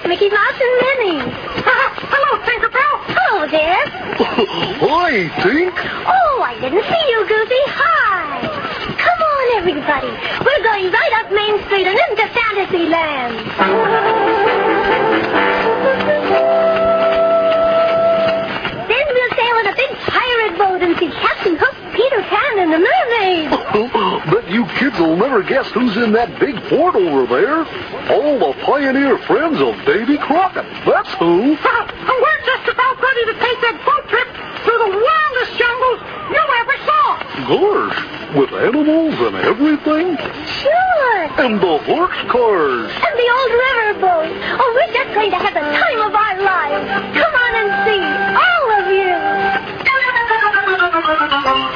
Mickey Mouse and Minnie. Hello, Tinkerbell. Hello, Dad. Hi, Tink. Oh, I didn't see you, Goofy. Hi. Come on, everybody. We're going right up Main Street and into Fantasyland. Then we'll sail in a big pirate boat and see Captain Hook, Peter Pan, and the mermaid. Bet you kids will never guess who's in that big fort over there. All the pioneer friends of Davy Crockett. That's who. We're just about ready to take that boat trip through the wildest jungles you ever saw. Gosh, with animals and everything? Sure. And the horse cars. And the old river boat. Oh, we're just going to have the time of our lives. Come on and see, all of you.